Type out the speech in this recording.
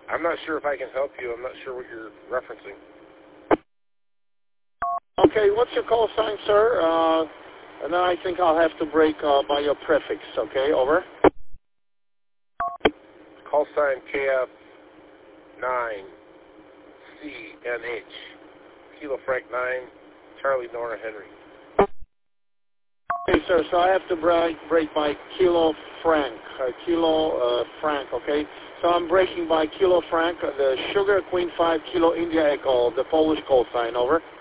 I'm not sure if I can help you. I'm not sure what you're referencing. Okay, what's your call sign, sir? And then I think I'll have to break by your prefix. Okay, over. Call sign KF9CNH. Kilo Frank 9, Charlie Nora Henry. Okay, sir, so I have to break by Kilo Frank. Frank, okay? So I'm breaking by Kilo Frank, the Sugar Queen 5 Kilo India Echo, the Polish call sign, over.